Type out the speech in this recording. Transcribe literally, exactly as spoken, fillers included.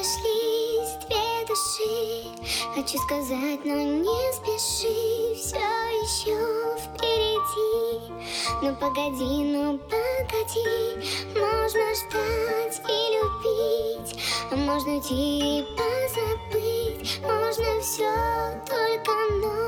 сошлись две души. Хочу сказать, но не спеши, все еще впереди. Ну погоди, ну погоди, можно ждать и любить, а можно уйти и позабыть. Можно все, только но